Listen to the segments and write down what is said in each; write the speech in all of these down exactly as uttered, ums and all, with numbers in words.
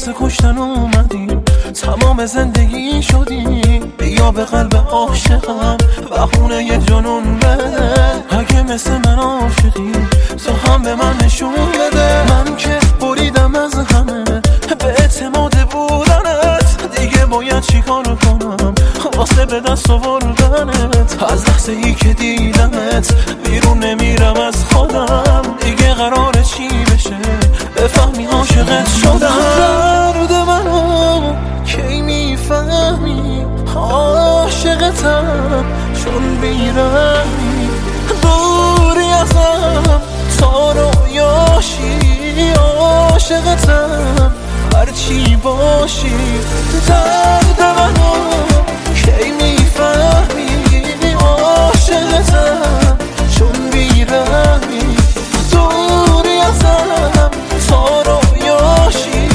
واسه کشتن اومدیم، تمام زندگی شدیم، بیا به قلب عاشقم بهونه یه جنون بده. اگه مثل من عاشقی تو هم به من نشون بده. من که بریدم از همه به اعتماد بودنت، دیگه باید چیکار کنم واسه به دست آوردنت. از لحظه ای که دیدمت بیرون نمیرم از خودم، دیگه قراره چی بشه بفهمی عاشقت شدم. درد منو کی میفهمی عاشقتم، چون بیرمی دوری ازم تا رویاشی. عاشقتم هرچی باشی. درد منو کی میفهمی عاشقتم، چون بیرمی دوری ازم تا رویاشی.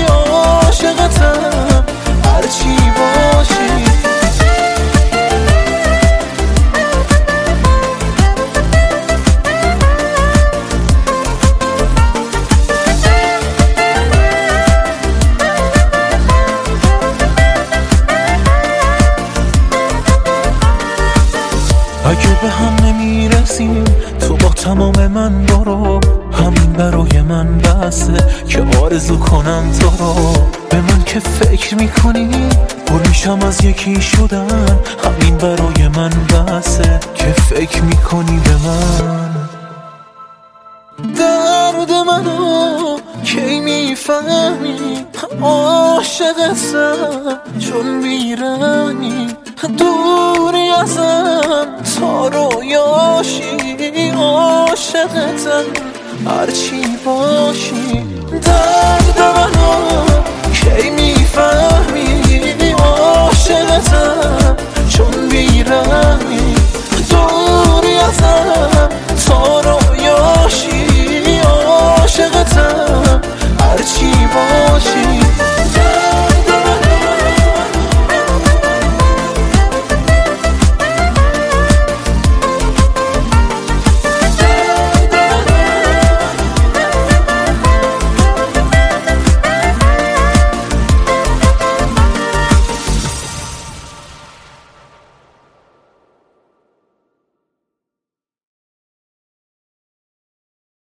عاشقتم هرچی باشی. اگه به هم نمیرسیم تو با تمام من برو، همین برای من بسه که آرزو کنم تو رو. به من که فکر میکنی پر میشم از یکی شدن، همین برای من بسه که فکر میکنی به من. درد منو کی میفهمی عاشقتم، چون بیرمی دوری ازم تا رویاشی. عاشقتم هرچی باشی. درد منو کی